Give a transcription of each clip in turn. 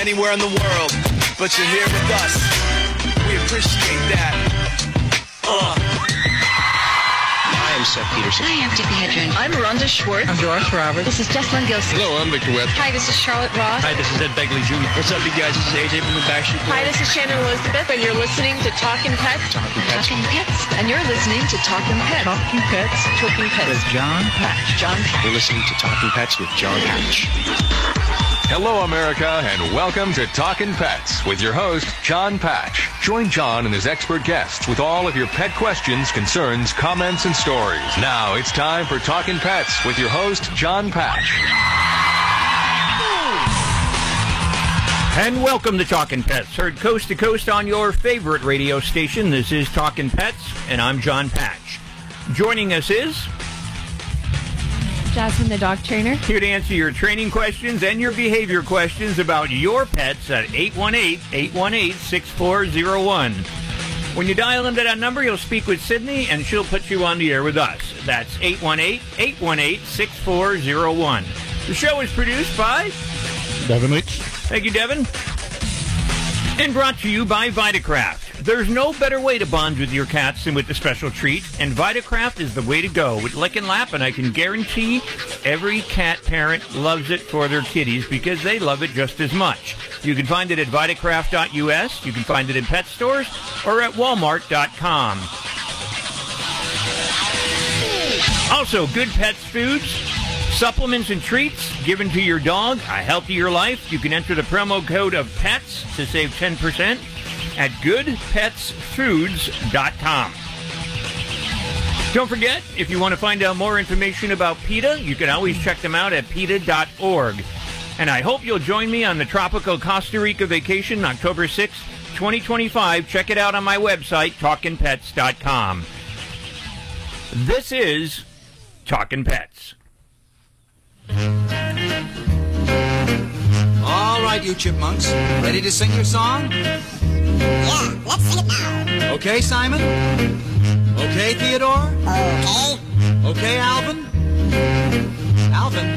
anywhere in the world, but you're here with us. We appreciate that. Hi, I'm Seth Peterson. Hi, I'm Tippi Hedren. I'm Rhonda Schwartz. I'm Doris Roberts. This is Jessalyn Gilson. Hello, I'm Victor Webb. Hi, this is Charlotte Ross. Hi, this is Ed Begley Jr. What's up, you guys? This is AJ from the Backstreet Boys. Hi, this is Shannon Elizabeth, and you're listening to Talkin' Pets. Talking Pets. And you're listening to Talkin' Pets. Talking Pets Talking Pets. with John Patch. John Patch. You're listening to Talking Pets with John Patch. Hello, America, and welcome to Talkin' Pets with your host, John Patch. Join John and his expert guests with all of your pet questions, concerns, comments, and stories. Now it's time for Talkin' Pets with your host, John Patch. And welcome to Talkin' Pets, heard coast to coast on your favorite radio station. This is Talkin' Pets, and I'm John Patch. Joining us is Jasmine, the dog trainer. here to answer your training questions and your behavior questions about your pets at 818-818-6401. When you dial into that number, you'll speak with Sydney, and she'll put you on the air with us. That's 818-818-6401. The show is produced by Devin Leach. Thank you, Devin. And brought to you by Vitacraft. There's no better way to bond with your cats than with the special treat, and Vitacraft is the way to go with Lick and Lap, and I can guarantee every cat parent loves it for their kitties because they love it just as much. You can find it at Vitacraft.us, you can find it in pet stores, or at Walmart.com. Also, Good Pets Foods, supplements and treats given to your dog, a healthier life. You can enter the promo code of PETS to save 10% at goodpetsfoods.com. Don't forget, if you want to find out more information about PETA, you can always check them out at PETA.org. And I hope you'll join me on the tropical Costa Rica vacation, October 6th, 2025. Check it out on my website, talkinpets.com. This is Talkin' Pets. All right, you chipmunks. Ready to sing your song? Yeah, let's sing it now. Okay, Simon? Okay, Theodore? Okay. Okay, Alvin? Alvin?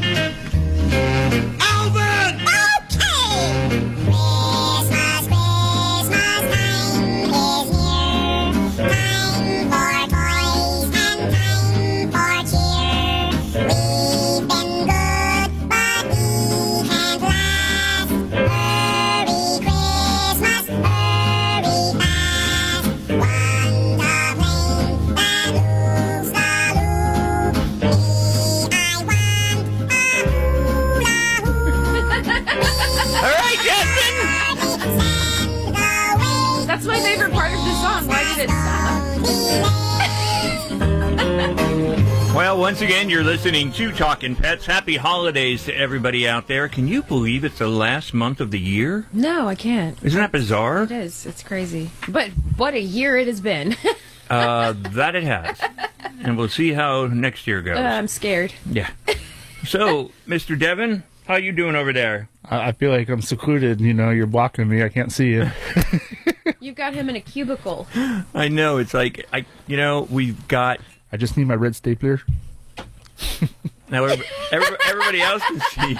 Alvin! Okay. Christmas, Christmas time is near. Time for toys and time for cheer. We've been good, but we can't last. Hurry, Christmas, hurry fast. Wanda plane that moves the loop. Me, I want a hula hoop. All right, Jasmine! That's my favorite part of the song. Why did it stop? Well, once again, you're listening to Talkin' Pets. Happy holidays to everybody out there. Can you believe it's the last month of the year? No, I can't. Isn't that bizarre? It is. It's crazy. But what a year it has been. That it has. And we'll see how next year goes. I'm scared. Yeah. So, Mr. Devin, how you doing over there? I feel like I'm secluded. You know, you're blocking me. I can't see you. You've got him in a cubicle. I know. It's like, we've got... I just need my red stapler. Now, everybody else can see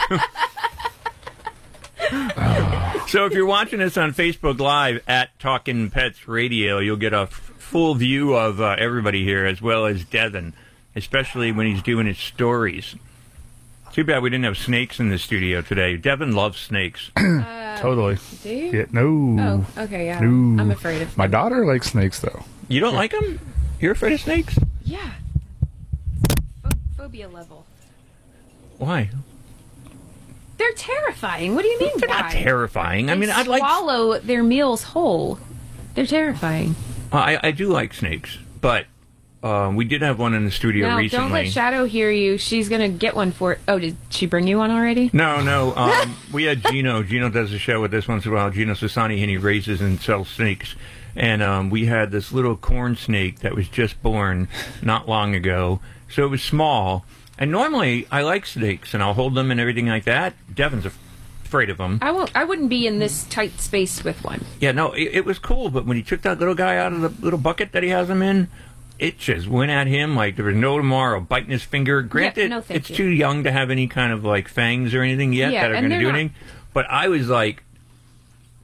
you. So if you're watching us on Facebook Live at Talkin' Pets Radio, you'll get a full view of everybody here, as well as Devin, especially when he's doing his stories. Too bad we didn't have snakes in the studio today. Devin loves snakes. Totally. Do you? Yeah, no. Oh, okay, yeah. No. I'm afraid of them. My daughter likes snakes, though. You don't like them? You're afraid of snakes? Yeah. Phobia level. Why? They're terrifying. What do you mean? They're not terrifying. I mean, I'd like... swallow their meals whole. They're terrifying. I do like snakes, but we did have one in the studio No, recently. don't let Shadow hear you. She's going to get one for... Oh, did she bring you one already? No. We had Gino. Gino does a show with us once in a while. Gino Sassani, and he raises and sells snakes. And we had this little corn snake that was just born not long ago. So it was small. And normally, I like snakes, and I'll hold them and everything like that. Devin's afraid of them. I wouldn't be in this tight space with one. Yeah, no, it was cool, but when he took that little guy out of the little bucket that he has him in, it just went at him like there was no tomorrow, biting his finger. Granted, no, it's too young to have any kind of, like, fangs or anything yet that are going to do anything. But I was like,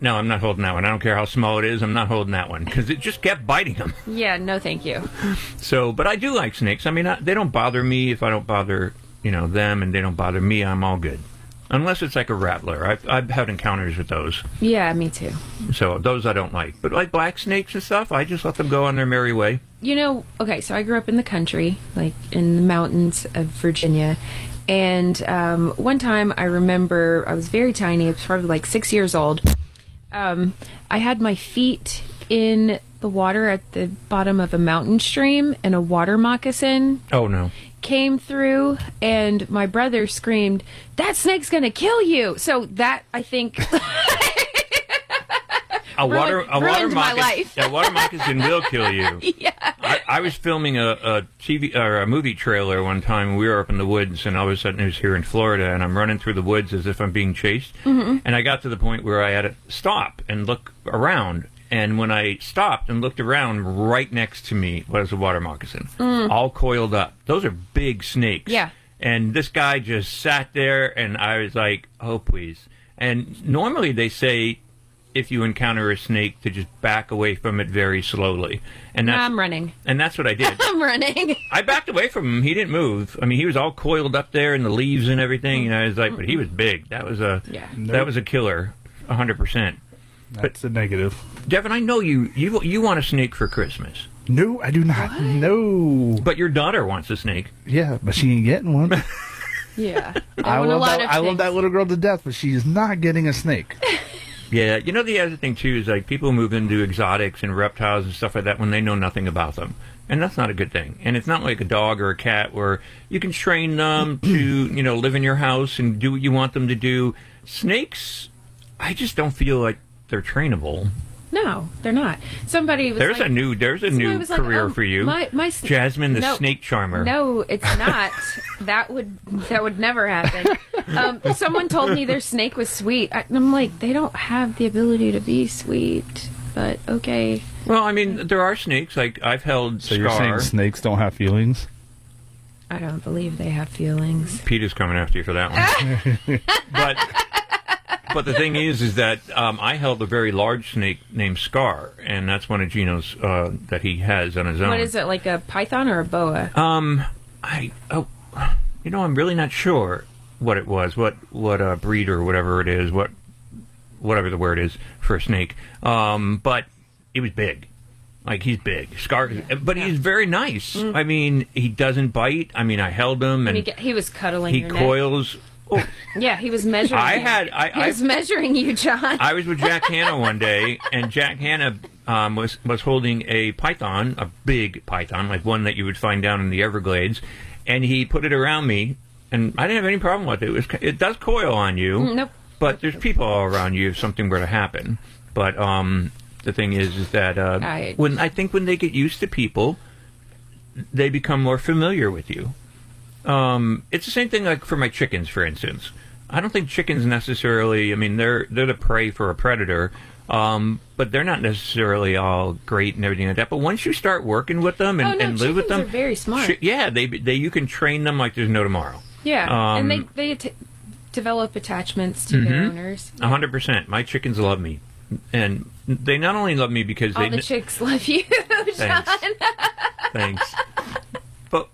No, I'm not holding that one. I don't care how small it is. I'm not holding that one because it just kept biting him. Yeah, no thank you. So, but I do like snakes. I mean, they don't bother me if I don't bother, them, and they don't bother me. I'm all good. Unless it's like a rattler. I've had encounters with those. Yeah, me too. So those I don't like. But like black snakes and stuff, I just let them go on their merry way. Okay, so I grew up in the country, like in the mountains of Virginia. And one time I remember I was very tiny. I was probably like 6 years old. I had my feet in the water at the bottom of a mountain stream, and a water moccasin Oh, no. came through, and my brother screamed, "That snake's gonna kill you!" So that, I think, ruined my life. A water moccasin will kill you. Yeah. I was filming a TV or a movie trailer one time. And we were up in the woods, and all of a sudden it was here in Florida, and I'm running through the woods as if I'm being chased. Mm-hmm. And I got to the point where I had to stop and look around. And when I stopped and looked around, right next to me was a water moccasin, all coiled up. Those are big snakes. Yeah. And this guy just sat there, and I was like, oh, please. And normally they say if you encounter a snake to just back away from it very slowly. And that's, I'm running. And that's what I did. I'm running. I backed away from him. He didn't move. I mean, he was all coiled up there in the leaves and everything. I was like, but he was big. That was a killer, 100%. That's a negative. Devin, I know you want a snake for Christmas. No, I do not. What? No. But your daughter wants a snake. Yeah, but she ain't getting one. Yeah. I love that little girl to death, but she is not getting a snake. Yeah, the other thing, too, is like people move into exotics and reptiles and stuff like that when they know nothing about them. And that's not a good thing. And it's not like a dog or a cat where you can train them to, live in your house and do what you want them to do. Snakes, I just don't feel like they're trainable. No, they're not. Somebody was there's a new career for you. Jasmine, the snake charmer. No, it's not. that would never happen. Someone told me their snake was sweet. I'm like, they don't have the ability to be sweet, but okay. Well, I mean, there are snakes. Like, I've held So Scar. you're saying snakes don't have feelings? I don't believe they have feelings. Peter's coming after you for that one. But the thing is that I held a very large snake named Scar, and that's one of Gino's that he has on his own. What is it, like a python or a boa? I'm really not sure what it was, what breed or whatever it is, whatever the word is for a snake. But it was big. Like, he's big. Scar, but he's very nice. I mean, he doesn't bite. I mean, I held him, and he was cuddling your neck. He coils. Oh. Yeah, he was measuring he was measuring you, John. I was with Jack Hanna one day, and Jack Hanna was holding a python, a big python, like one that you would find down in the Everglades, and he put it around me, and I didn't have any problem with it. It does coil on you, nope. But there's people all around you if something were to happen. But the thing is that when they get used to people, they become more familiar with you. It's the same thing like for my chickens, for instance. I don't think chickens necessarily, I mean, they're the prey for a predator, but they're not necessarily all great and everything like that. But once you start working with them and live with them... Chickens are very smart. You can train them like there's no tomorrow. Yeah, and they develop attachments to their owners. 100%. My chickens love me. And they not only love me because all the chicks love you, John. Thanks. But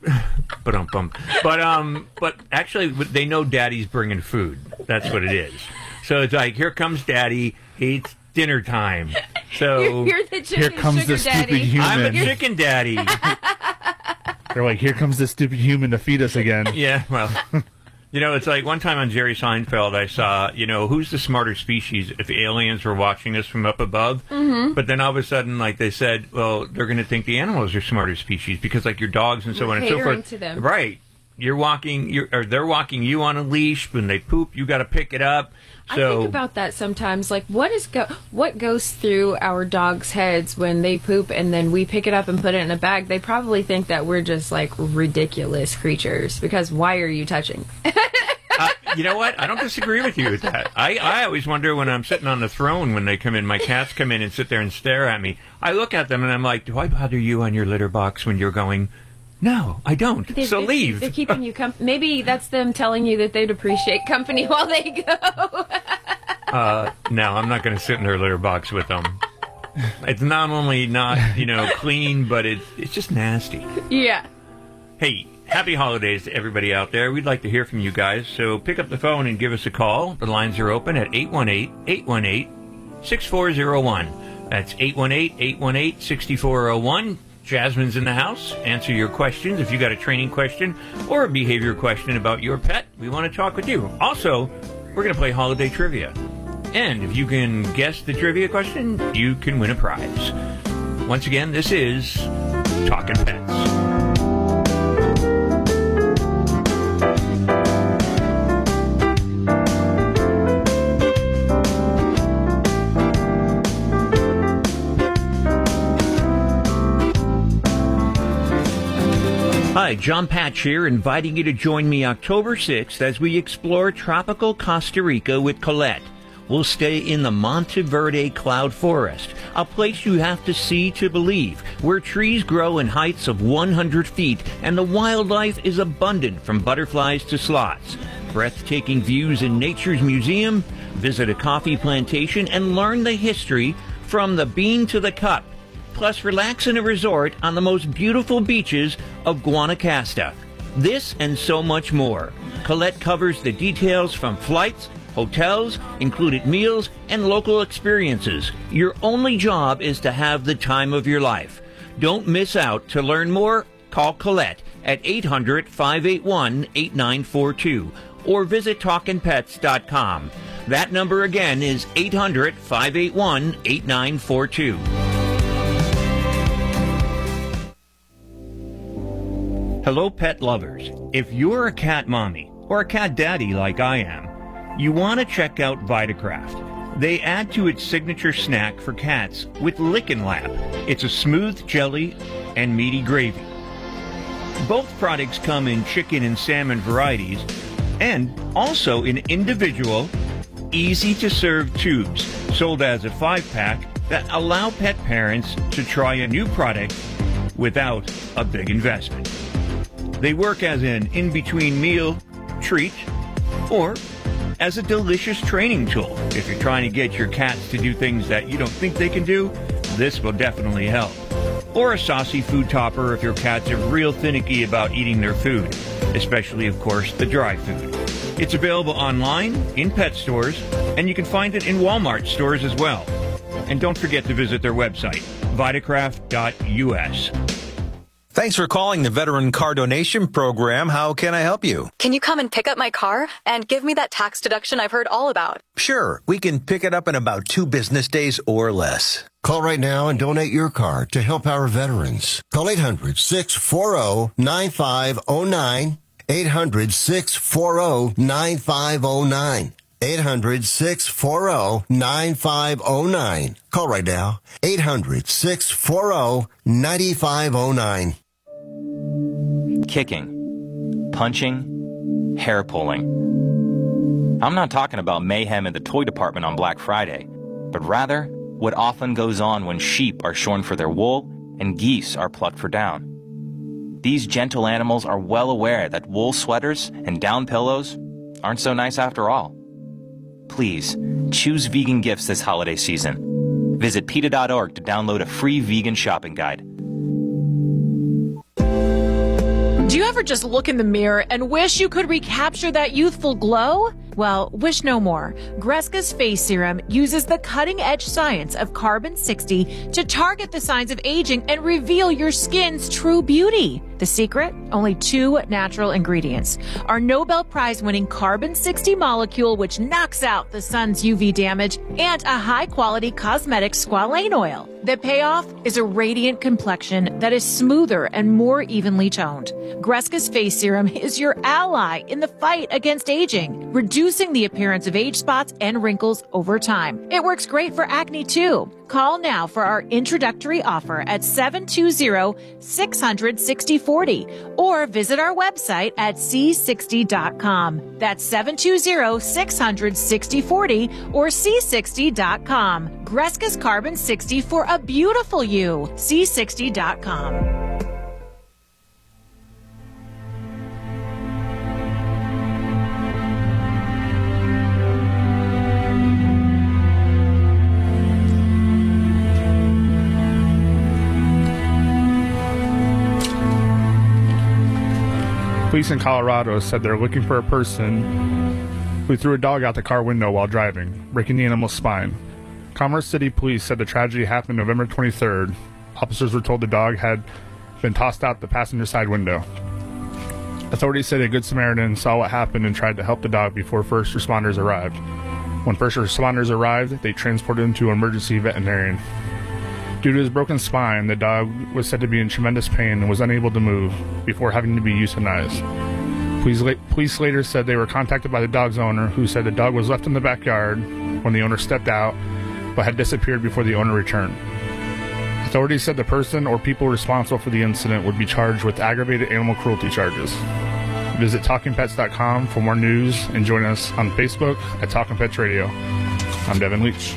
actually, they know Daddy's bringing food. That's what it is. So it's like, here comes Daddy. It's dinner time. So you're the chicken here comes sugar the stupid daddy. human. I'm a chicken daddy. They're like, here comes this stupid human to feed us again. Yeah, well, it's like one time on Jerry Seinfeld, I saw, who's the smarter species if aliens were watching us from up above? Mm-hmm. But then all of a sudden, like they said, well, they're going to think the animals are smarter species because, like, your dogs and so on and so forth. To them. Right. They're walking you on a leash. When they poop, you got to pick it up. So, I think about that sometimes. Like, what goes through our dogs' heads when they poop and then we pick it up and put it in a bag? They probably think that we're just, like, ridiculous creatures because why are you touching? You know what? I don't disagree with you with that. I always wonder when I'm sitting on the throne when they come in, my cats come in and sit there and stare at me. I look at them and I'm like, do I bother you on your litter box when you're going... No, I don't. So leave. They're keeping you company. Maybe that's them telling you that they'd appreciate company while they go. No, I'm not going to sit in her litter box with them. It's not only not, clean, but it's just nasty. Yeah. Hey, happy holidays to everybody out there. We'd like to hear from you guys, so pick up the phone and give us a call. The lines are open at 818-818-6401. That's 818-818-6401. Jasmine's in the house. Answer your questions. If you got a training question or a behavior question about your pet, we want to talk with you. Also, we're going to play holiday trivia. And if you can guess the trivia question, you can win a prize. Once again, this is Talkin' Pets. Hi, John Patch here, inviting you to join me October 6th as we explore tropical Costa Rica with Colette. We'll stay in the Monteverde Cloud Forest, a place you have to see to believe, where trees grow in heights of 100 feet and the wildlife is abundant from butterflies to sloths. Breathtaking views in Nature's Museum, visit a coffee plantation and learn the history from the bean to the cup. Plus, relax in a resort on the most beautiful beaches of Guanacaste. This and so much more. Colette covers the details from flights, hotels, included meals, and local experiences. Your only job is to have the time of your life. Don't miss out. To learn more, call Colette at 800-581-8942 or visit TalkinPets.com. That number again is 800-581-8942. Hello, pet lovers. If you're a cat mommy or a cat daddy like I am, you want to check out Vitacraft. They add to its signature snack for cats with Lickin' Lap. It's a smooth jelly and meaty gravy. Both products come in chicken and salmon varieties and also in individual, easy-to-serve tubes sold as a 5-pack that allow pet parents to try a new product without a big investment. They work as an in-between meal treat or as a delicious training tool. If you're trying to get your cats to do things that you don't think they can do, this will definitely help. Or a saucy food topper if your cats are real finicky about eating their food, especially, of course, the dry food. It's available online, in pet stores, and you can find it in Walmart stores as well. And don't forget to visit their website, vitacraft.us. Thanks for calling the Veteran Car Donation Program. How can I help you? Can you come and pick up my car and give me that tax deduction I've heard all about? Sure. We can pick it up in about 2 business days or less. Call right now and donate your car to help our veterans. Call 800-640-9509. 800-640-9509. 800-640-9509. Call right now. 800-640-9509. Kicking, punching, hair pulling. I'm not talking about mayhem in the toy department on Black Friday, but rather what often goes on when sheep are shorn for their wool and geese are plucked for down. These gentle animals are well aware that wool sweaters and down pillows aren't so nice after all. Please, choose vegan gifts this holiday season. Visit PETA.org to download a free vegan shopping guide. Do you ever just look in the mirror and wish you could recapture that youthful glow? Well, wish no more. Greska's Face Serum uses the cutting-edge science of carbon-60 to target the signs of aging and reveal your skin's true beauty. The secret? Only 2 natural ingredients. Our Nobel Prize-winning carbon-60 molecule, which knocks out the sun's UV damage, and a high-quality cosmetic squalane oil. The payoff is a radiant complexion that is smoother and more evenly toned. Greska's Face Serum is your ally in the fight against aging, reducing the appearance of age spots and wrinkles over time. It works great for acne too. Call now for our introductory offer at 720-600-6040 or visit our website at c60.com. That's 720-600-6040 or c60.com. Greska's Carbon 60 for a beautiful you. c60.com. Police in Colorado said they're looking for a person who threw a dog out the car window while driving, breaking the animal's spine. Commerce City Police said the tragedy happened November 23rd. Officers were told the dog had been tossed out the passenger side window. Authorities say a Good Samaritan saw what happened and tried to help the dog before first responders arrived. When first responders arrived, they transported him to an emergency veterinarian. Due to his broken spine, the dog was said to be in tremendous pain and was unable to move before having to be euthanized. Police later said they were contacted by the dog's owner, who said the dog was left in the backyard when the owner stepped out, but had disappeared before the owner returned. Authorities said the person or people responsible for the incident would be charged with aggravated animal cruelty charges. Visit TalkingPets.com for more news and join us on Facebook at Talking Pets Radio. I'm Devin Leach.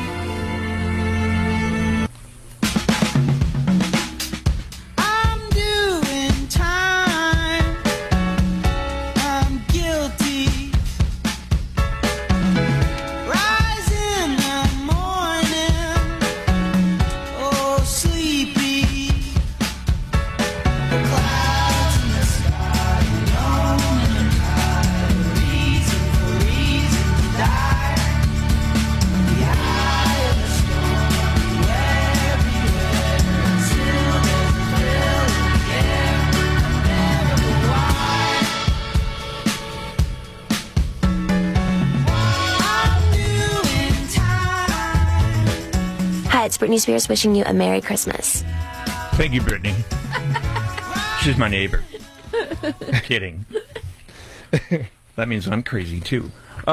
It's Britney Spears wishing you a Merry Christmas. Thank you, Brittany. She's my neighbor. Kidding. That means I'm crazy, too.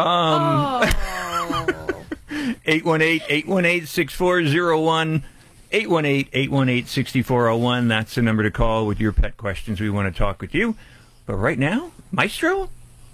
818-818-6401. 818-818-6401. That's the number to call with your pet questions. We want to talk with you. But right now, Maestro?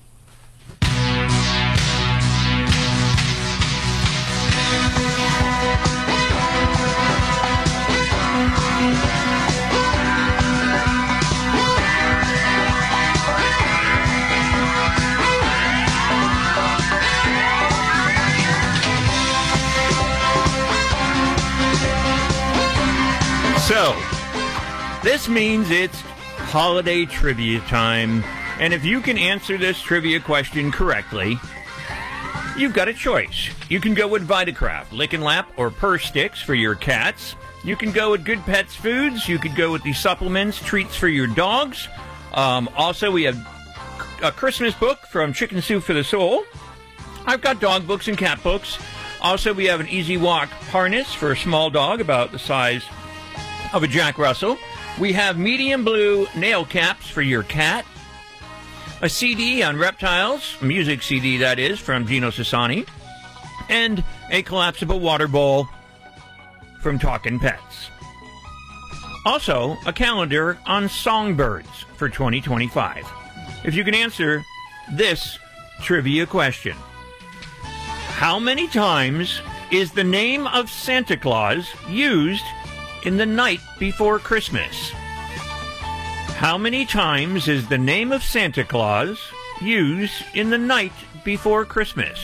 So, this means it's holiday trivia time, and if you can answer this trivia question correctly, you've got a choice. You can go with Vitacraft, Lick and Lap, or Purr Sticks for your cats. You can go with Good Pets Foods. You could go with the supplements, treats for your dogs. Also, we have a Christmas book from Chicken Soup for the Soul. I've got dog books and cat books. Also, we have an Easy Walk harness for a small dog about the size of a Jack Russell. We have medium blue nail caps for your cat. A CD on reptiles, a music CD that is, from Gino Sassani. And a collapsible water bowl from Talkin' Pets. Also, a calendar on songbirds for 2025. If you can answer this trivia question. How many times is the name of Santa Claus used in the night before Christmas? How many times is the name of Santa Claus used in the night before Christmas?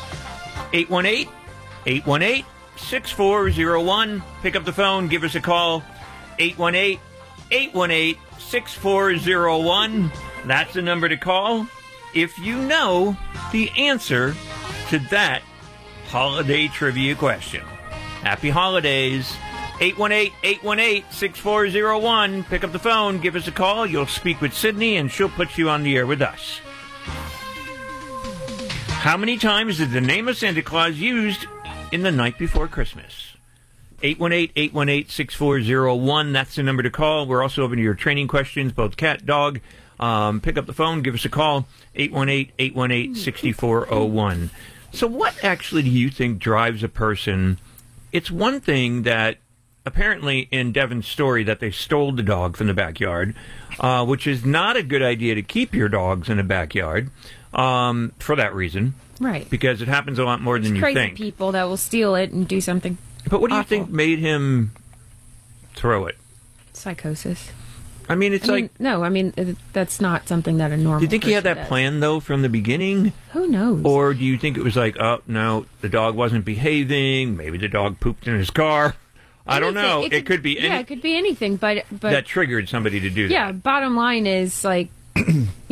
818-818-6401. Pick up the phone, give us a call. 818-818-6401. That's the number to call if you know the answer to that holiday trivia question. Happy holidays. 818-818-6401. Pick up the phone, give us a call. You'll speak with Sydney, and she'll put you on the air with us. How many times is the name of Santa Claus used in the night before Christmas? 818-818-6401. That's the number to call. We're also open to your training questions, both cat, dog. Pick up the phone, give us a call. 818-818-6401. So what actually do you think drives a person? It's one thing that apparently in Devin's story that they stole the dog from the backyard, which is not a good idea to keep your dogs in a backyard for that reason. Right. Because it happens a lot more than you crazy think. People that will steal it and do something But what do you awful. think made him throw it? Psychosis. I mean, that's not something that a normal Do you think he had person that does. plan, though, from the beginning? Who knows? Or do you think it was like, oh, no, the dog wasn't behaving, maybe the dog pooped in his car? I don't know. It could be it could be anything, but that triggered somebody to do that. Yeah, bottom line is, like,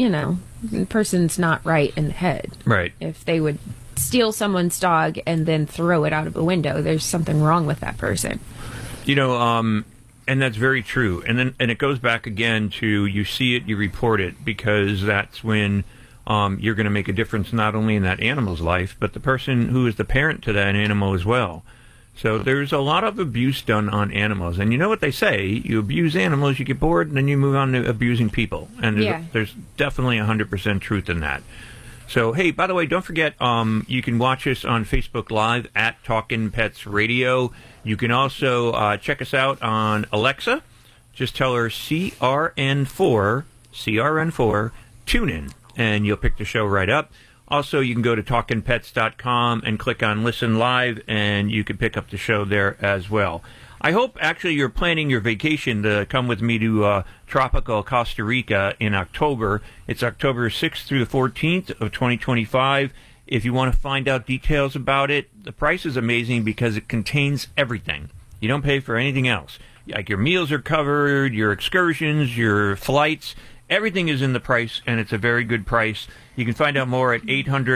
the person's not right in the head. Right. If they would steal someone's dog and then throw it out of a window, there's something wrong with that person. And that's very true. And it goes back again to you see it, you report it, because that's when you're going to make a difference not only in that animal's life, but the person who is the parent to that animal as well. So there's a lot of abuse done on animals. And you know what they say, you abuse animals, you get bored, and then you move on to abusing people. And there's definitely 100% truth in that. So, hey, by the way, don't forget, you can watch us on Facebook Live at Talkin' Pets Radio. You can also check us out on Alexa. Just tell her CRN4, tune in, and you'll pick the show right up. Also, you can go to talkinpets.com and click on Listen Live, and you can pick up the show there as well. I hope, actually, you're planning your vacation to come with me to tropical Costa Rica in October. It's October 6th through the 14th of 2025. If you want to find out details about it, the price is amazing because it contains everything. You don't pay for anything else. Like your meals are covered, your excursions, your flights, everything is in the price, and it's a very good price. You can find out more at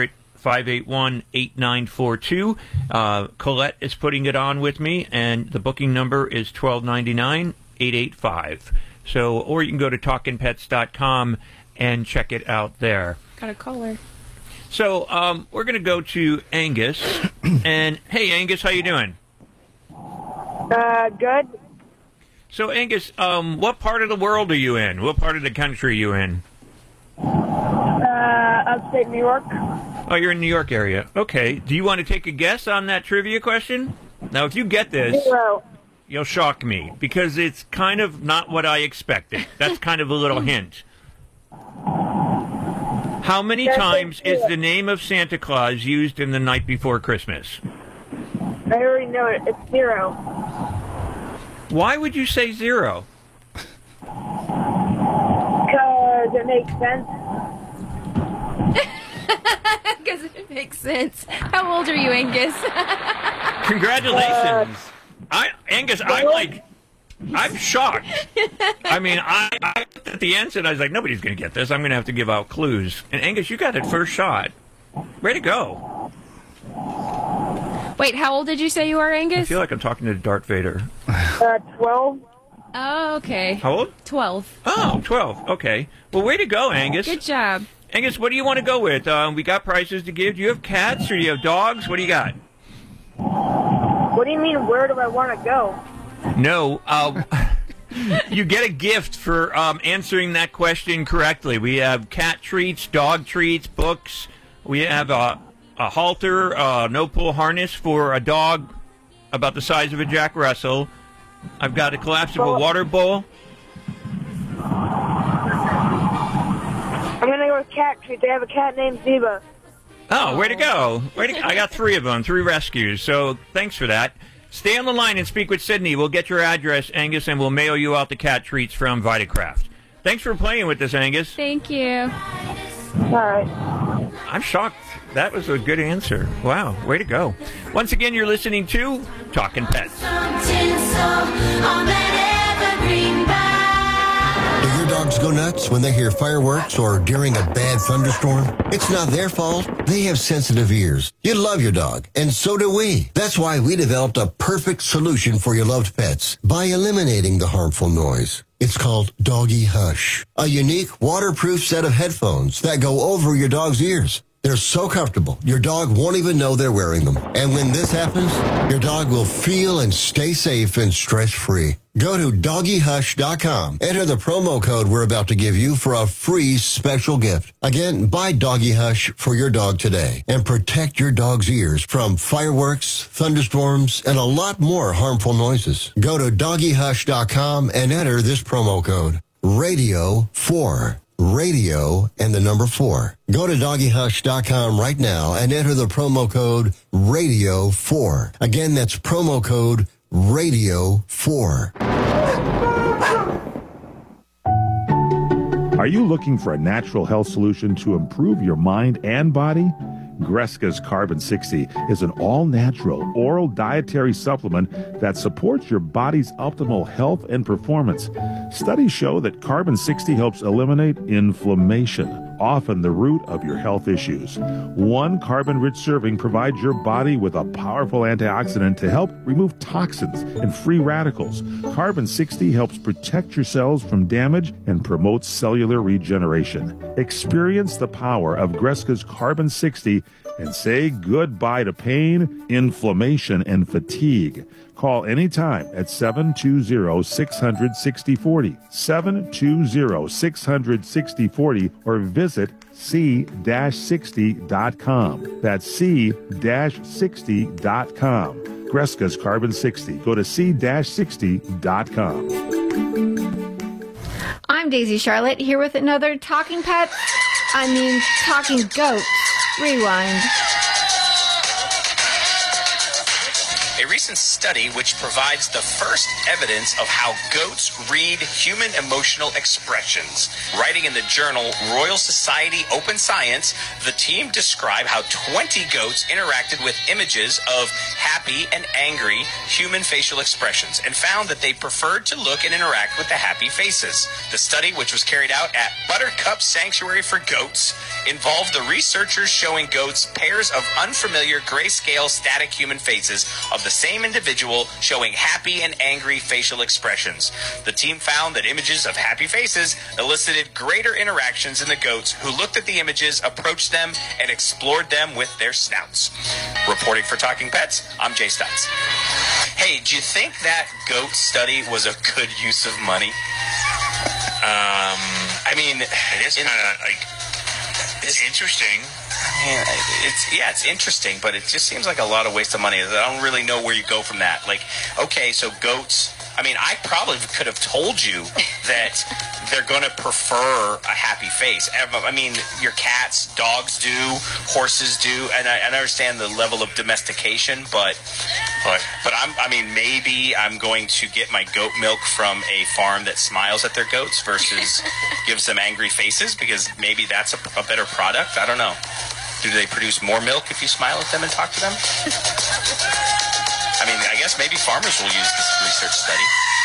800-581-8942. Colette is putting it on with me, and the booking number is $12.99-885. So, or you can go to talkinpets.com and check it out there. Got a caller. So, we're going to go to Angus. And, hey, Angus, how you doing? Good. So, Angus, what part of the world are you in? What part of the country are you in? Upstate New York. Oh, you're in New York area. Okay. Do you want to take a guess on that trivia question? Now, if you get this, you'll shock me, because it's kind of not what I expected. That's kind of a little hint. How many times is the name of Santa Claus used in The Night Before Christmas? I already know it. It's 0. Why would you say 0? Because it makes sense. Because it makes sense. How old are you, Angus? Congratulations. Angus, I'm shocked. I mean, I looked at the answer and I was like, nobody's going to get this. I'm going to have to give out clues. And Angus, you got it first shot. Way to go. Wait, how old did you say you are, Angus? I feel like I'm talking to Darth Vader. 12. Oh, okay. How old? 12. Oh, 12. Okay. Well, way to go, Angus. Good job. Angus, what do you want to go with? We got prizes to give. Do you have cats or do you have dogs? What do you got? What do you mean, where do I want to go? No, you get a gift for answering that question correctly. We have cat treats, dog treats, books. We have a halter, no-pull harness for a dog about the size of a Jack Russell. I've got a collapsible water bowl. I'm going to go with cat treats. They have a cat named Zeba. Oh, way to go. I got 3 of them, 3 rescues, so thanks for that. Stay on the line and speak with Sydney. We'll get your address, Angus, and we'll mail you out the cat treats from Vitacraft. Thanks for playing with us, Angus. Thank you. All right. I'm shocked. That was a good answer. Wow, way to go. Once again, you're listening to Talkin' Pets. Do your dogs go nuts when they hear fireworks or during a bad thunderstorm? It's not their fault. They have sensitive ears. You love your dog, and so do we. That's why we developed a perfect solution for your loved pets by eliminating the harmful noise. It's called Doggy Hush, a unique waterproof set of headphones that go over your dog's ears. They're so comfortable, your dog won't even know they're wearing them. And when this happens, your dog will feel and stay safe and stress-free. Go to doggyhush.com. Enter the promo code we're about to give you for a free special gift. Again, buy Doggy Hush for your dog today and protect your dog's ears from fireworks, thunderstorms, and a lot more harmful noises. Go to doggyhush.com and enter this promo code, Radio4. Radio and the number 4. Go to doggyhush.com right now and enter the promo code Radio4. Again, that's promo code Radio4. Are you looking for a natural health solution to improve your mind and body? Greska's Carbon 60 is an all-natural oral dietary supplement that supports your body's optimal health and performance. Studies show that Carbon 60 helps eliminate inflammation, often the root of your health issues. One carbon-rich serving provides your body with a powerful antioxidant to help remove toxins and free radicals. Carbon 60 helps protect your cells from damage and promotes cellular regeneration. Experience the power of Greska's Carbon 60 and say goodbye to pain, inflammation, and fatigue. Call anytime at 720-600-6040, 720-600-6040, or visit c-60.com. That's c-60.com. Greska's Carbon 60. Go to c-60.com. I'm Daisy Charlotte, here with another Talking Goats Rewind. A recent study which provides the first evidence of how goats read human emotional expressions. Writing in the journal Royal Society Open Science, the team described how 20 goats interacted with images of happy and angry human facial expressions and found that they preferred to look and interact with the happy faces. The study, which was carried out at Buttercup Sanctuary for Goats, involved the researchers showing goats pairs of unfamiliar grayscale static human faces of the same individual showing happy and angry facial expressions. The team found that images of happy faces elicited greater interactions in the goats who looked at the images, approached them, and explored them with their snouts. Reporting for Talking Pets, I'm Jay Stutz. Hey, do you think that goat study was a good use of money? I mean, it is kind of like, it's interesting. I mean, it's interesting, but it just seems like a lot of waste of money. I don't really know where you go from that. Like, okay, so goats, I mean, I probably could have told you that they're going to prefer a happy face. I mean, your cats, dogs do, horses do, and I understand the level of domestication, but maybe I'm going to get my goat milk from a farm that smiles at their goats versus gives them angry faces, because maybe that's a better product. I don't know. Do they produce more milk if you smile at them and talk to them? I mean, I guess maybe farmers will use this research study.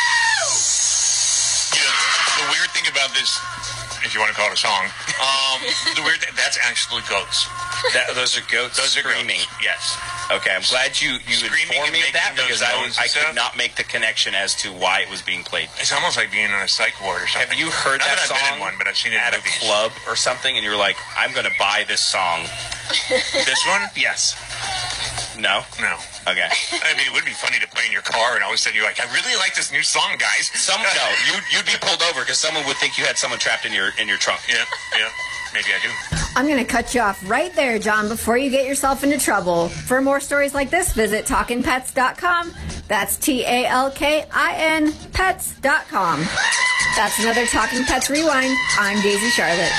You know, the weird thing about this, if you want to call it a song, that's actually goats. Those are goats screaming. Yes. Okay, I'm glad you informed me of that, because I could not make the connection as to why it was being played. It's almost like being in a psych ward or something. Have you heard that song I've been in one, but I've seen it at in movies. A club or something, and you're like, I'm going to buy this song? This one? Yes. No? No. Okay. I mean, it would be funny to play in your car, and all of a sudden you're like, I really like this new song, guys. You'd be pulled over because someone would think you had someone trapped in your trunk. Yeah. Maybe I do. I'm going to cut you off right there, John, before you get yourself into trouble. For more stories like this, visit TalkinPets.com. That's TALKIN Pets.com. That's another Talking Pets Rewind. I'm Daisy Charlotte.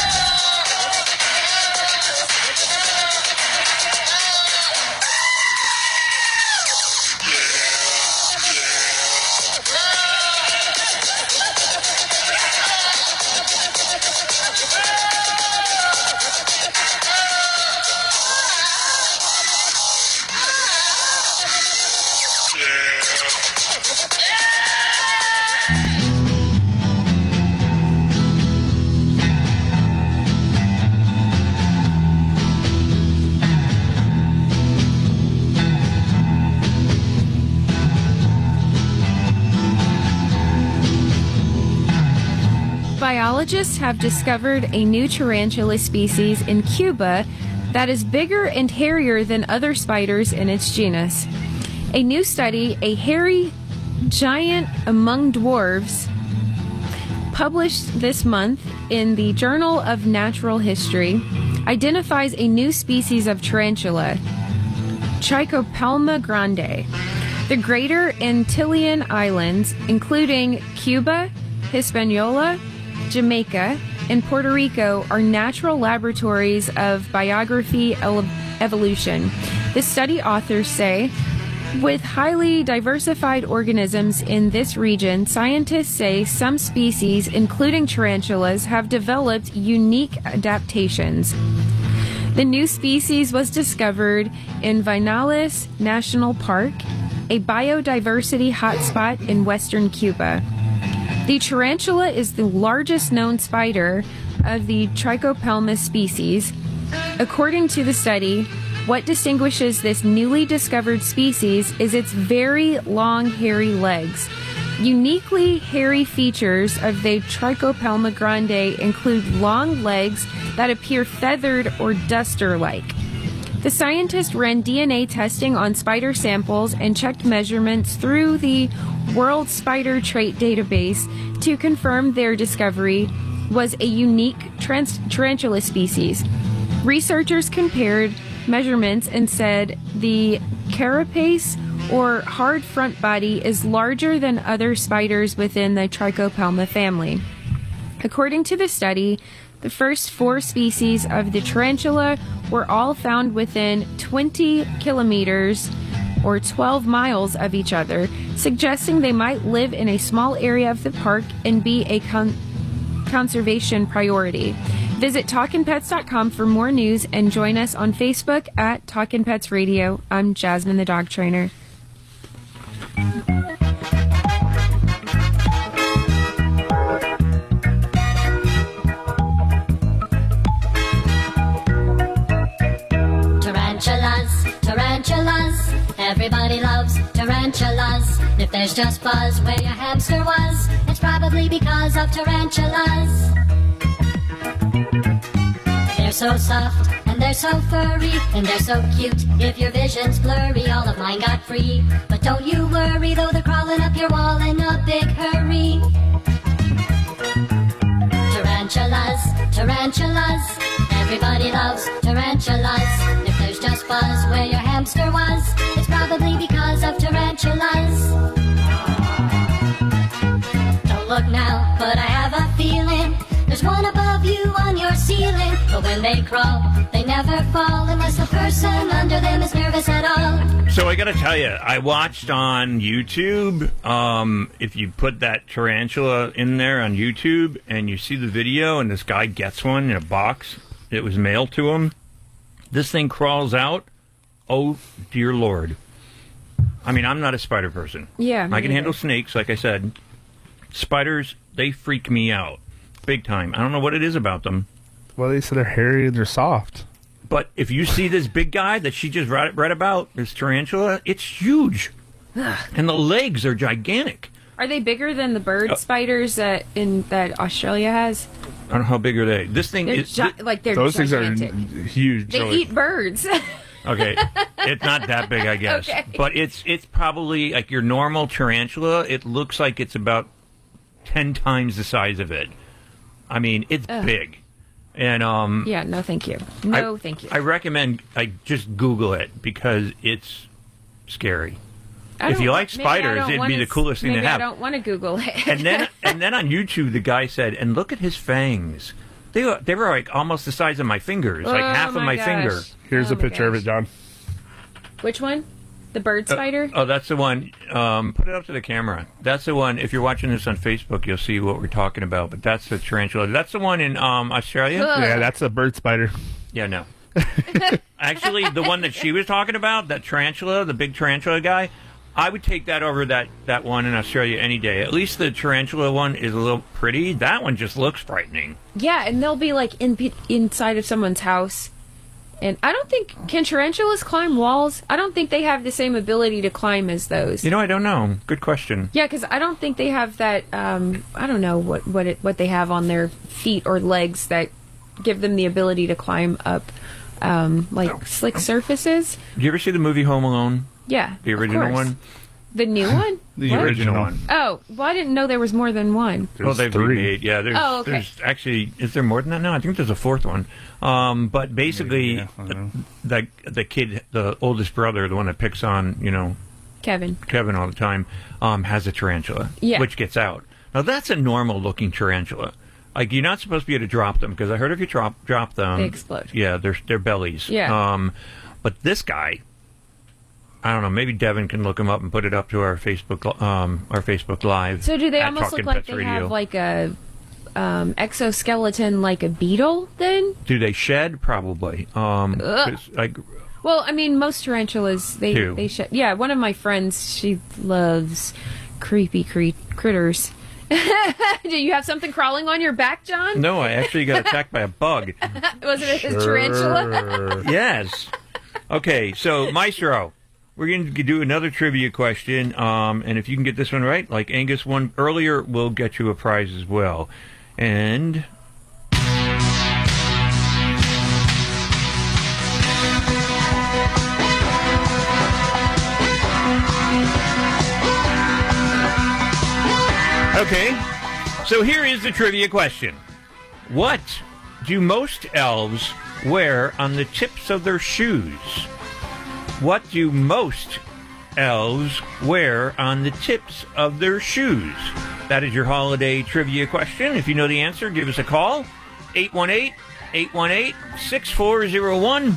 Biologists have discovered a new tarantula species in Cuba that is bigger and hairier than other spiders in its genus. A new study, A Hairy Giant Among Dwarves, published this month in the Journal of Natural History, identifies a new species of tarantula, Trichopelma grande. The Greater Antillean Islands, including Cuba, Hispaniola, Jamaica, and Puerto Rico, are natural laboratories of biography evolution. The study authors say, with highly diversified organisms in this region, scientists say some species, including tarantulas, have developed unique adaptations. The new species was discovered in Vinales National Park, a biodiversity hotspot in western Cuba. The tarantula is the largest known spider of the Trichopelma species. According to the study, what distinguishes this newly discovered species is its very long, hairy legs. Uniquely hairy features of the Trichopelma grande include long legs that appear feathered or duster-like. The scientists ran DNA testing on spider samples and checked measurements through the World Spider Trait Database to confirm their discovery was a unique tarantula species. Researchers compared measurements and said the carapace or hard front body is larger than other spiders within the Trichopelma family. According to the study, the first 4 species of the tarantula were all found within 20 kilometers or 12 miles of each other, suggesting they might live in a small area of the park and be a conservation priority. Visit TalkinPets.com for more news and join us on Facebook at Talkin' Pets Radio. I'm Jasmine, the dog trainer. Tarantulas, tarantulas, everybody loves tarantulas. If there's just buzz where your hamster was, it's probably because of tarantulas. They're so soft, and they're so furry, and they're so cute. If your vision's blurry, all of mine got free. But don't you worry, though they're crawling up your wall in a big hurry. Tarantulas, tarantulas, everybody loves tarantulas. If there's just buzz where your hamster was, it's probably because of tarantulas. Don't look now, but I have a feeling there's one above you on your ceiling. But when they crawl, they never fall unless the person under them is nervous at all. So I got to tell you, I watched on YouTube. If you put that tarantula in there on YouTube and you see the video and this guy gets one in a box, it was mailed to him. This thing crawls out. Oh, dear Lord. I mean, I'm not a spider person. Yeah, I can handle snakes, like I said. Spiders, they freak me out. Big time. I don't know what it is about them. Well, they said they're hairy and they're soft. But if you see this big guy that she just read about, this tarantula, it's huge. And the legs are gigantic. Are they bigger than the bird spiders that Australia has? I don't know how big are they. This thing is... they're those gigantic. things are huge. They eat birds. Okay, it's not that big, I guess. Okay. But it's probably like your normal tarantula. It looks like it's about 10 times the size of it. I mean, it's big. And yeah, no thank you. No thank you. I recommend I just Google it because it's scary. If you like spiders, it'd be the coolest thing to have. I don't want to Google it. and then on YouTube, the guy said, and look at his fangs. They were like almost the size of my fingers, like half of my finger. Here's a picture of it, John. Which one? The bird spider? Oh, that's the one. Put it up to the camera. That's the one. If you're watching this on Facebook, you'll see what we're talking about. But that's the tarantula. That's the one in Australia? Yeah, that's a bird spider. Yeah, no. Actually, the one that she was talking about, that tarantula, the big tarantula guy, I would take that over that one in Australia any day. At least the tarantula one is a little pretty. That one just looks frightening. Yeah, and they'll be like inside of someone's house. And I don't think, can tarantulas climb walls? I don't think they have the same ability to climb as those. You know, I don't know. Good question. Yeah, because I don't think they have that, I don't know what they have on their feet or legs that give them the ability to climb up, slick surfaces. Did you ever see the movie Home Alone? Yeah, the original one? The new one? The original one. Oh, well, I didn't know there was more than one. Well, they've 3. remade. Yeah, there's actually, is there more than that now? I think there's a 4th one. But basically, the kid, the oldest brother, the one that picks on, Kevin all the time, has a tarantula, which gets out. Now, that's a normal-looking tarantula. Like, you're not supposed to be able to drop them, because I heard if you drop them... They explode. Yeah, their bellies. Yeah. But this guy... I don't know. Maybe Devin can look him up and put it up to our Facebook Live. So do they almost look like they have like a exoskeleton like a beetle then? Do they shed? Probably. 'Cause, like, Well, I mean, most tarantulas, Do. they shed. Yeah, one of my friends, she loves creepy critters. Do you have something crawling on your back, John? no, I actually got attacked by a bug. Was it a tarantula? Yes. Okay, so Maestro, we're going to do another trivia question, and if you can get this one right, like Angus won earlier, we'll get you a prize as well. And okay, so here is the trivia question. What do most elves wear on the tips of their shoes? What do most elves wear on the tips of their shoes? That is your holiday trivia question. If you know the answer, give us a call. 818-818-6401.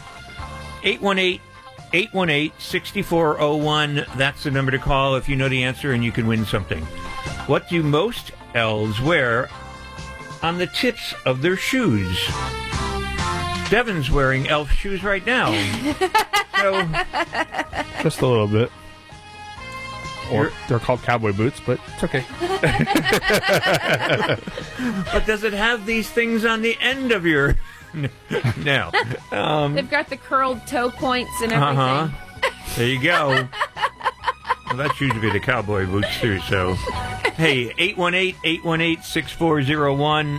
818-818-6401. That's the number to call if you know the answer, and you can win something. What do most elves wear on the tips of their shoes? Devin's wearing elf shoes right now. So, Just a little bit. Or they're called cowboy boots, but it's okay. but does it have these things on the end of your... No. They've got the curled toe points and everything. There you go. Well, that's usually the cowboy boots, too, so... Hey, 818-818-6401,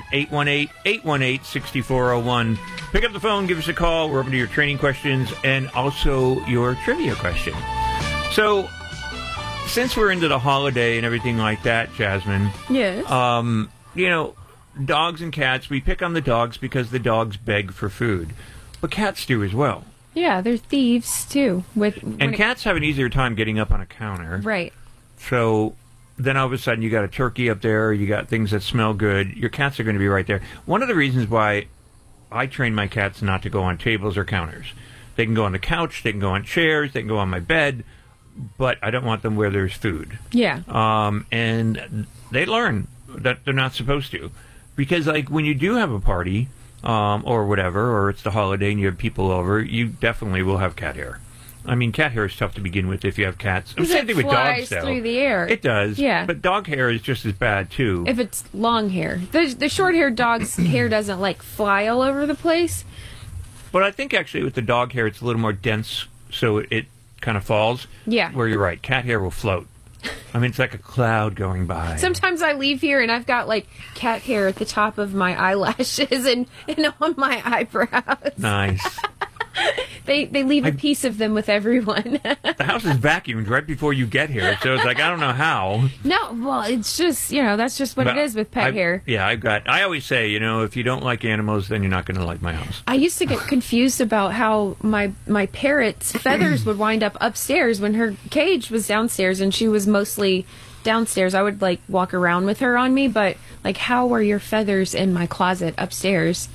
818-818-6401. Pick up the phone, give us a call. We're open to your training questions and also your trivia question. So, since we're into the holiday and everything like that, Jasmine... Yes. You know, dogs and cats, we pick on the dogs because the dogs beg for food. But cats do as well. Yeah, they're thieves, too. And cats have an easier time getting up on a counter. Right. So then all of a sudden you got a turkey up there, you got things that smell good. Your cats are going to be right there. One of the reasons why I train my cats not to go on tables or counters. They can go on the couch, they can go on chairs, they can go on my bed, but I don't want them where there's food. Yeah. And they learn that they're not supposed to. Because, like, when you do have a party, or whatever, or it's the holiday and you have people over, you definitely will have cat hair. I mean, cat hair is tough to begin with if you have cats. Same thing with dogs, though. Through the air. It does. Yeah. But dog hair is just as bad, too. If it's long hair. The short-haired dog's hair doesn't, like, fly all over the place. But I think, actually, with the dog hair, it's a little more dense, so it kind of falls. Yeah. Where you're right. Cat hair will float. I mean, it's like a cloud going by. Sometimes I leave here and I've got, like, cat hair at the top of my eyelashes and on my eyebrows. Nice. They leave a piece of them with everyone. The house is vacuumed right before you get here, so it's like, I don't know how. No, well, it's just, that's just what it is with pet hair. Yeah, I always say, if you don't like animals, then you're not going to like my house. I used to get confused about how my parrot's feathers would wind up upstairs when her cage was downstairs and she was mostly downstairs. I would, like, walk around with her on me, but, like, how were your feathers in my closet upstairs?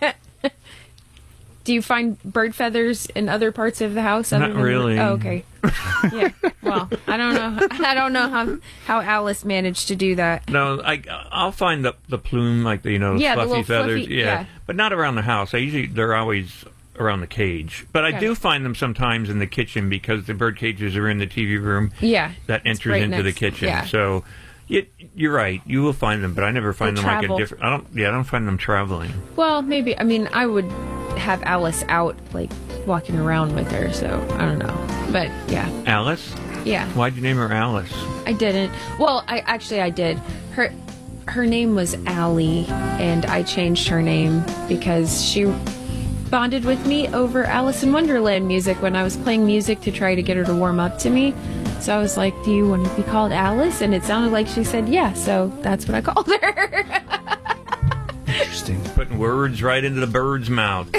Do you find bird feathers in other parts of the house? Not really. Oh, okay. Yeah. Well, I don't know how Alice managed to do that. No, I'll find the plume, like the the fluffy little feathers. fluffy, yeah, but not around the house. They're always around the cage. But I do find them sometimes in the kitchen because the bird cages are in the TV room. Yeah. That enters right into the next, kitchen. Yeah. So. You're right. You will find them, but I never find them like a different. I don't find them traveling. Well, maybe. I mean, I would have Alice out, like, walking around with her. So I don't know, but yeah. Alice? Yeah. Why'd you name her Alice? I didn't. Well, I did. Her name was Allie, and I changed her name because she bonded with me over Alice in Wonderland music when I was playing music to try to get her to warm up to me. So I was like, do you want to be called Alice? And it sounded like she said yeah, so that's what I called her. Interesting. Putting words right into the bird's mouth.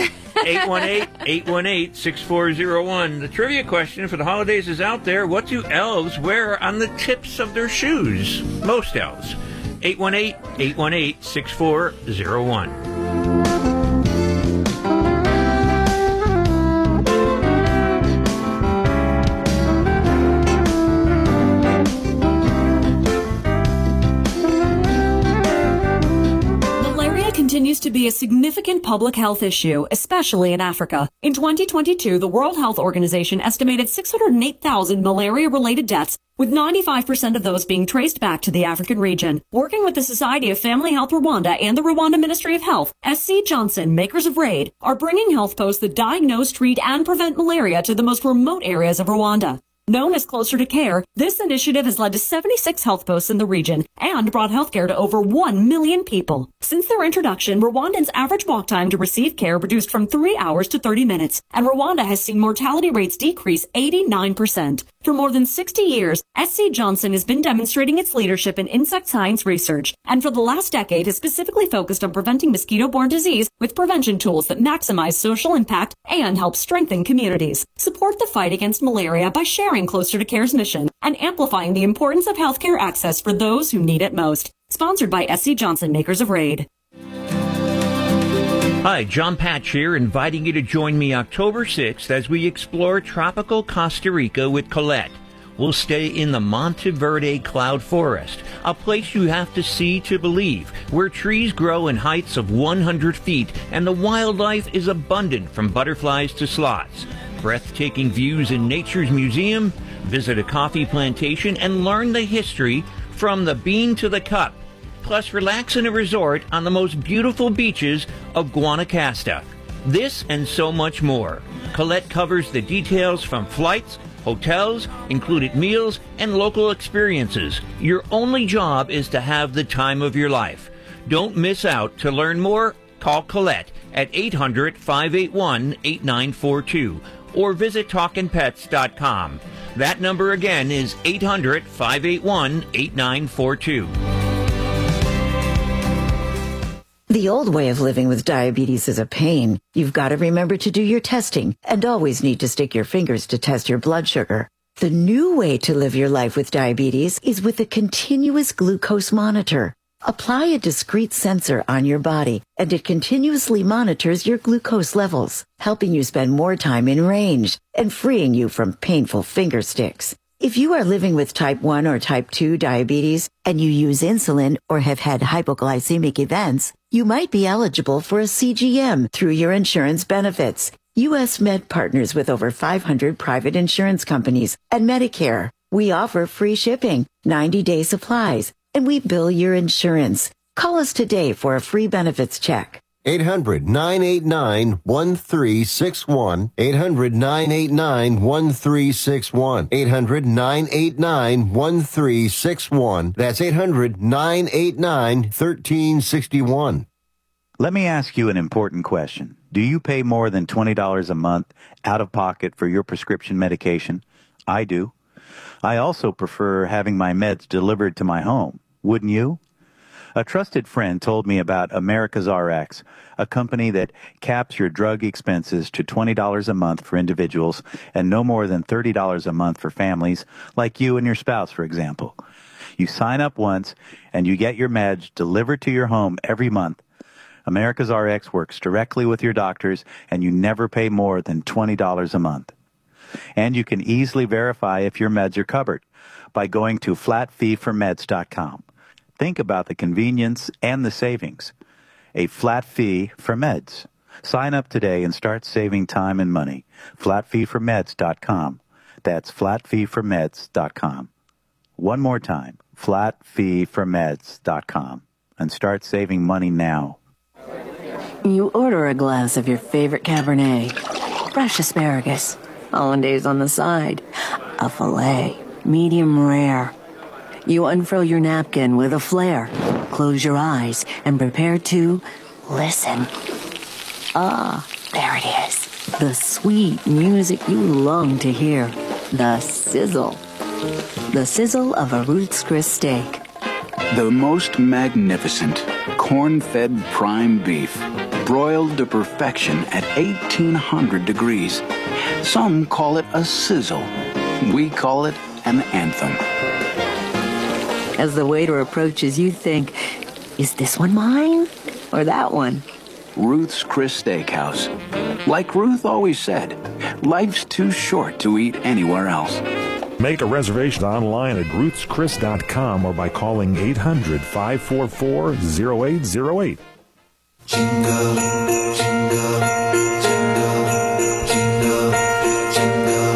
818-818-6401. The trivia question for the holidays is out there. What do elves wear on the tips of their shoes? Most elves. 818-818-6401. Malaria continues to be a significant public health issue, especially in Africa. In 2022, the World Health Organization estimated 608,000 malaria-related deaths, with 95% of those being traced back to the African region. Working with the Society of Family Health Rwanda and the Rwanda Ministry of Health, SC Johnson, makers of RAID, are bringing health posts that diagnose, treat, and prevent malaria to the most remote areas of Rwanda. Known as Closer to Care, this initiative has led to 76 health posts in the region and brought healthcare to over 1 million people. Since their introduction, Rwandans' average walk time to receive care reduced from 3 hours to 30 minutes, and Rwanda has seen mortality rates decrease 89%. For more than 60 years, SC Johnson has been demonstrating its leadership in insect science research, and for the last decade has specifically focused on preventing mosquito-borne disease with prevention tools that maximize social impact and help strengthen communities. Support the fight against malaria by sharing Closer to Care's mission and amplifying the importance of healthcare access for those who need it most. Sponsored by SC Johnson, makers of RAID. Hi, John Patch here, inviting you to join me October 6th as we explore tropical Costa Rica with Colette. We'll stay in the Monteverde Cloud Forest, a place you have to see to believe, where trees grow in heights of 100 feet and the wildlife is abundant from butterflies to sloths. Breathtaking views in Nature's Museum, visit a coffee plantation, and learn the history from the bean to the cup. Plus, relax in a resort on the most beautiful beaches of Guanacaste. This and so much more. Colette covers the details from flights, hotels, included meals, and local experiences. Your only job is to have the time of your life. Don't miss out. To learn more, call Colette at 800-581-8942 or visit TalkinPets.com. That number again is 800-581-8942. The old way of living with diabetes is a pain. You've got to remember to do your testing and always need to stick your fingers to test your blood sugar. The new way to live your life with diabetes is with a continuous glucose monitor. Apply a discrete sensor on your body, and it continuously monitors your glucose levels, helping you spend more time in range and freeing you from painful finger sticks. If you are living with type 1 or type 2 diabetes and you use insulin or have had hypoglycemic events, you might be eligible for a CGM through your insurance benefits. U.S. Med partners with over 500 private insurance companies and Medicare. We offer free shipping, 90-day supplies, and we bill your insurance. Call us today for a free benefits check. 800-989-1361. 800-989-1361. 800-989-1361. That's 800-989-1361. Let me ask you an important question. Do you pay more than $20 a month out of pocket for your prescription medication? I do. I also prefer having my meds delivered to my home. Wouldn't you? A trusted friend told me about America's RX, a company that caps your drug expenses to $20 a month for individuals and no more than $30 a month for families, like you and your spouse, for example. You sign up once, and you get your meds delivered to your home every month. America's RX works directly with your doctors, and you never pay more than $20 a month. And you can easily verify if your meds are covered by going to flatfeeformeds.com. Think about the convenience and the savings. A flat fee for meds. Sign up today and start saving time and money. Flatfeeformeds.com. That's flatfeeformeds.com. One more time, flatfeeformeds.com. And start saving money now. You order a glass of your favorite Cabernet, fresh asparagus, hollandaise on the side, a filet, medium rare. You unfurl your napkin with a flair, close your eyes, and prepare to listen. Ah, there it is. The sweet music you long to hear. The sizzle. The sizzle of a Ruth's Chris steak. The most magnificent corn-fed prime beef, broiled to perfection at 1800 degrees. Some call it a sizzle. We call it an anthem. As the waiter approaches, you think, is this one mine or that one? Ruth's Chris Steakhouse. Like Ruth always said, life's too short to eat anywhere else. Make a reservation online at ruthschris.com or by calling 800-544-0808. Jingle, jingle, jingle, jingle, jingle,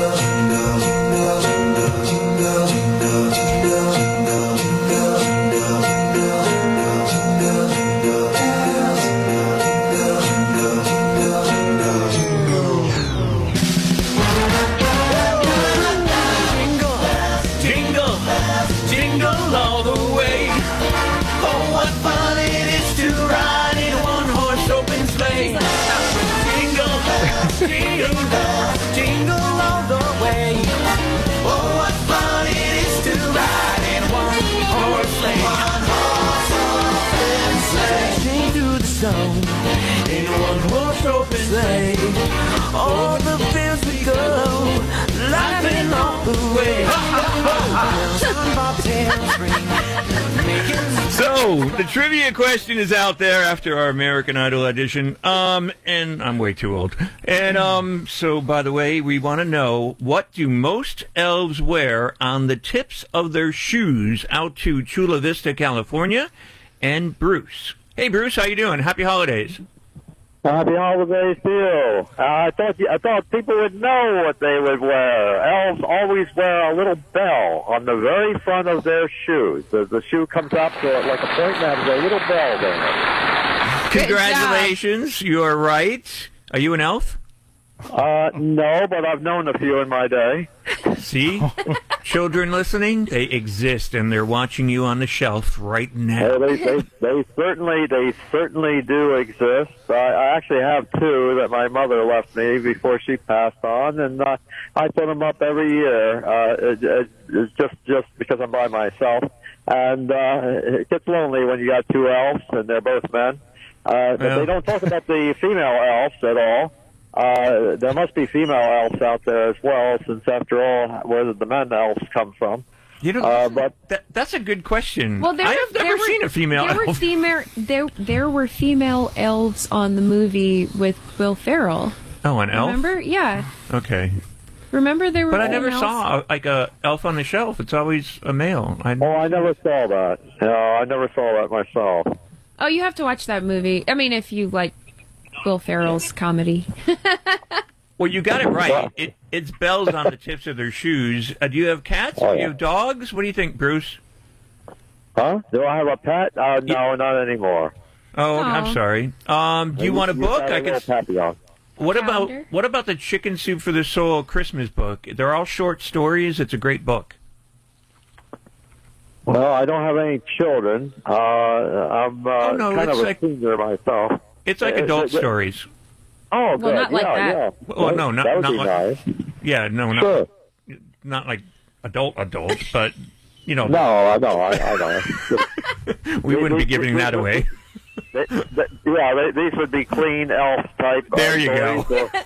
jingle all the way. Oh, what fun it is to ride in a one-horse open sleigh. Jingle, jingle, jingle all the way. Oh, what fun it is to ride in a one-horse sleigh. One-horse open sleigh. Sing through the snow in a one-horse open sleigh. All the fields we go, laughing all the way. So, the trivia question is out there after our American Idol audition. And I'm way too old. And, so, by the way, we want to know, what do most elves wear on the tips of their shoes out to Chula Vista, California? And Bruce. Hey, Bruce, how you doing? Happy holidays. Happy holidays to you. I thought people would know what they would wear. Elves always wear a little bell on the very front of their shoes. The shoe comes up to like a point and has a little bell there. Congratulations, you are right. Are you an elf? No, but I've known a few in my day. See? Children listening, they exist, and they're watching you on the shelf right now. They certainly do exist. I actually have two that my mother left me before she passed on, and I put them up every year. It's just because I'm by myself, and it gets lonely when you got two elves and they're both men. But they don't talk about the female elves at all. There must be female elves out there as well, since after all, where did the men elves come from? You know, but that's a good question. Well, I've never seen a female elf. There were female elves on the movie with Will Ferrell. Oh, an elf? Remember? Yeah. Okay. Remember there were. But I never saw like a elf on the shelf. It's always a male. I never saw that. No, I never saw that myself. Oh, you have to watch that movie. I mean, if you like Will Ferrell's comedy. Well, you got it right. It's bells on the tips of their shoes. Do you have cats? Do you have dogs? What do you think, Bruce? Huh? Do I have a pet? No, not anymore. Oh, I'm sorry. Do you want a book? I can. What about the Chicken Soup for the Soul Christmas book? They're all short stories. It's a great book. Well, I don't have any children. I'm kind of a senior myself. It's like adult stories. Oh, good. Well, not like that. Yeah. Well, no, that would not be like. Nice. Yeah, no, sure. not like adult, but you know. No, I know. We wouldn't be giving that away. These would be clean elf type. There you go.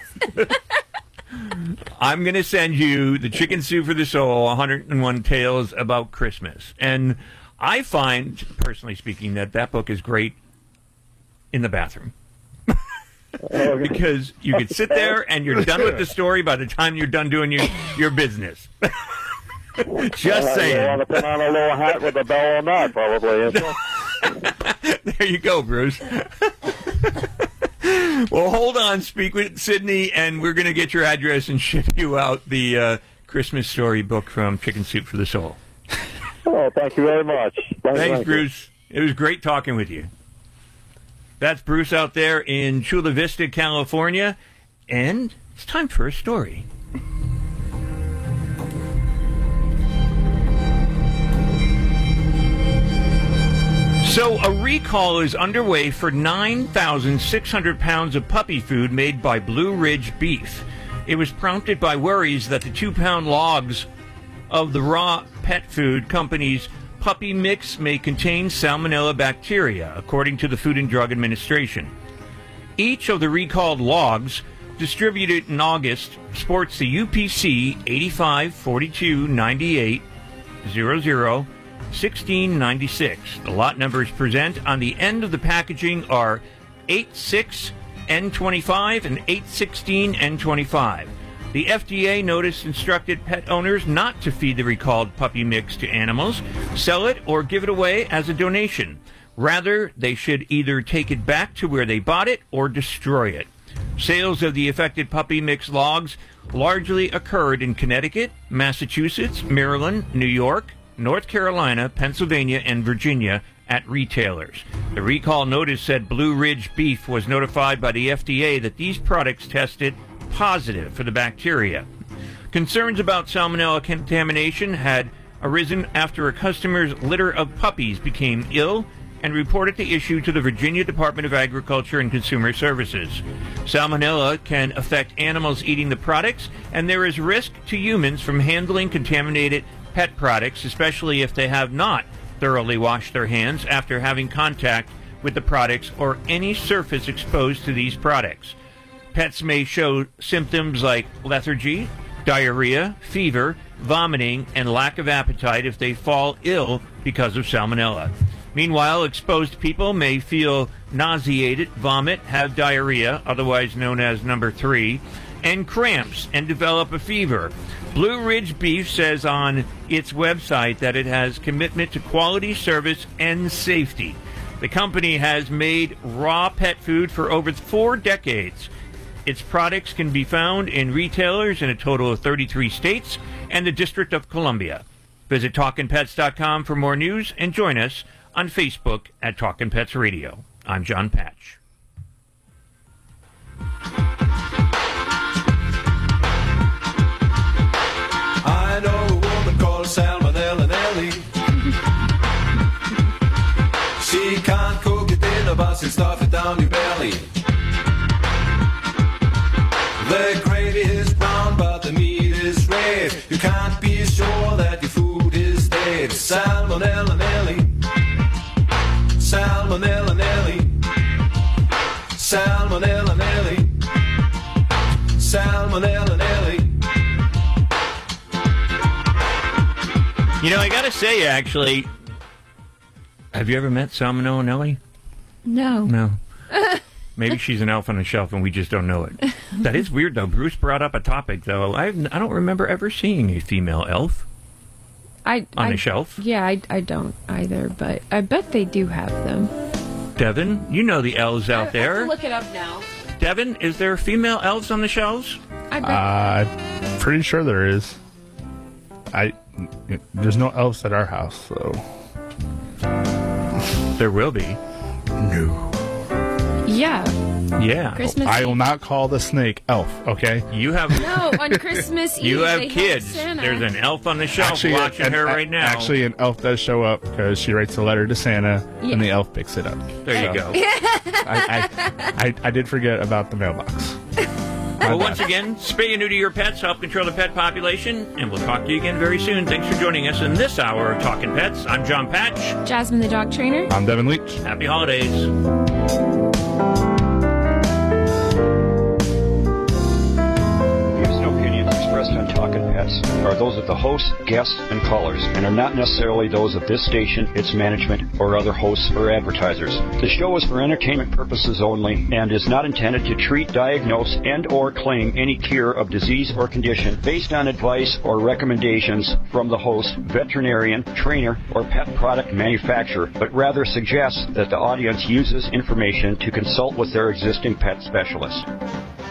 I'm going to send you the Chicken Soup for the Soul, 101 Tales About Christmas. And I find, personally speaking, that book is great in the bathroom. Because you can sit there and you're done with the story by the time you're done doing your business. Just saying. You want to put on a little hat with a bell on that, probably. There you go, Bruce. Well, hold on. Speak with Sydney, and we're going to get your address and ship you out the Christmas story book from Chicken Soup for the Soul. Oh, thank you very much. Thanks, Bruce. It was great talking with you. That's Bruce out there in Chula Vista, California, and it's time for a story. So, a recall is underway for 9,600 pounds of puppy food made by Blue Ridge Beef. It was prompted by worries that the 2-pound logs of the raw pet food company's puppy mix may contain salmonella bacteria, according to the Food and Drug Administration. Each of the recalled logs, distributed in August, sports the UPC 85429800 1696. The lot numbers present on the end of the packaging are 86N25 and 816N25. The FDA notice instructed pet owners not to feed the recalled puppy mix to animals, sell it, or give it away as a donation. Rather, they should either take it back to where they bought it or destroy it. Sales of the affected puppy mix logs largely occurred in Connecticut, Massachusetts, Maryland, New York, North Carolina, Pennsylvania, and Virginia at retailers. The recall notice said Blue Ridge Beef was notified by the FDA that these products tested positive for the bacteria. Concerns about salmonella contamination had arisen after a customer's litter of puppies became ill and reported the issue to the Virginia Department of Agriculture and Consumer Services. Salmonella can affect animals eating the products, and there is risk to humans from handling contaminated pet products, especially if they have not thoroughly washed their hands after having contact with the products or any surface exposed to these products. Pets may show symptoms like lethargy, diarrhea, fever, vomiting, and lack of appetite if they fall ill because of salmonella. Meanwhile, exposed people may feel nauseated, vomit, have diarrhea, otherwise known as number 3, and cramps, and develop a fever. Blue Ridge Beef says on its website that it has commitment to quality service and safety. The company has made raw pet food for over 4 decades. Its products can be found in retailers in a total of 33 states and the District of Columbia. Visit TalkinPets.com for more news and join us on Facebook at Talkin' Pets Radio. I'm John Patch. I know a woman called Salmonella Nelly. She can't cook your dinner, but she'll stuff it down your belly. The gravy is brown, but the meat is red. You can't be sure that your food is dead. Salmonella Nelly. Salmonella Nelly. Salmonella Nelly. Salmonella Nelly. You know, I gotta say, actually, have you ever met Salmonella Nelly? No. No. Maybe she's an elf on a shelf and we just don't know it. That is weird, though. Bruce brought up a topic, though. I don't remember ever seeing a female elf on a shelf. Yeah, I don't either, but I bet they do have them. Devin, you know the elves out there. I have to look it up now. Devin, is there female elves on the shelves? I'm pretty sure there is. There's no elves at our house, so... There will be. No. Yeah. Yeah. Christmas I Eve. will not call the snake elf, okay? You have... No, on Christmas Eve. You have they kids. Santa. There's an elf on the shelf Actually, watching her right now. Actually, an elf does show up because she writes a letter to Santa, Yeah. and the elf picks it up. There you go. I did forget about the mailbox. Well, once again, spay and neuter your pets, help control the pet population, and we'll talk to you again very soon. Thanks for joining us in this hour of Talkin' Pets. I'm John Patch. Jasmine the dog trainer. I'm Devin Leach. Happy holidays. On Talkin' Pets are those of the hosts, guests, and callers, and are not necessarily those of this station, its management, or other hosts or advertisers. The show is for entertainment purposes only and is not intended to treat, diagnose, and or claim any cure of disease or condition based on advice or recommendations from the host, veterinarian, trainer, or pet product manufacturer, but rather suggests that the audience uses information to consult with their existing pet specialist.